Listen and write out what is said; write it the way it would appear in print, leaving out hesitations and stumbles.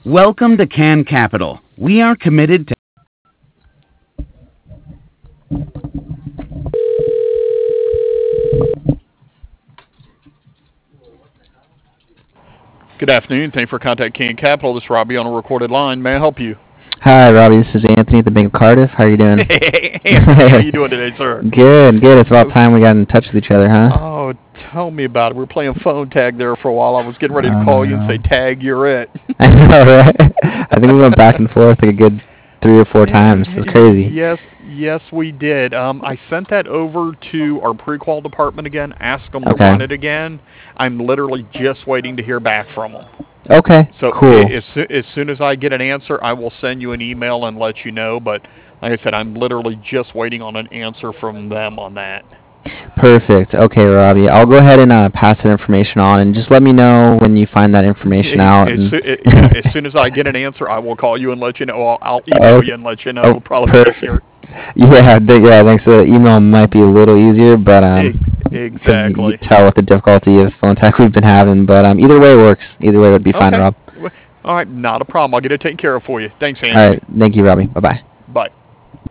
Welcome to Can Capital. We are committed to. Good afternoon. Thank you for contacting Can Capital. This is Robbie on a recorded line. May I help you? Hi, Robbie. This is Anthony at the Bank of Cardiff. How are you doing? Hey, Anthony, how you doing today, sir? Good, good. It's about time we got in touch with each other, huh? Oh, tell me about it. We were playing phone tag there for a while. I was getting ready to call you and say, "Tag, you're it." I know, right? I think we went back and forth like a good 3 or 4 times. It's crazy. Yes, we did. I sent that over to our pre-qual department again. Asked them to Okay. run it again. I'm literally just waiting to hear back from them. Okay, So cool. as soon as I get an answer, I will send you an email and let you know. But like I said, I'm literally just waiting on an answer from them on that. Perfect. Okay, Robbie. I'll go ahead and pass that information on, and just let me know when you find that information out. And Yeah, as soon as I get an answer, I will call you and let you know. I'll email okay. you and let you know. Oh, Probably be perfect. easier. Yeah, thanks. The email might be a little easier, but because you Exactly. tell what the difficulty of phone tag we've been having. But either way works. Either way would be fine, Okay. Rob. All right, not a problem. I'll get it taken care of for you. Thanks, All Anthony. right. Thank you, Robbie. Bye bye.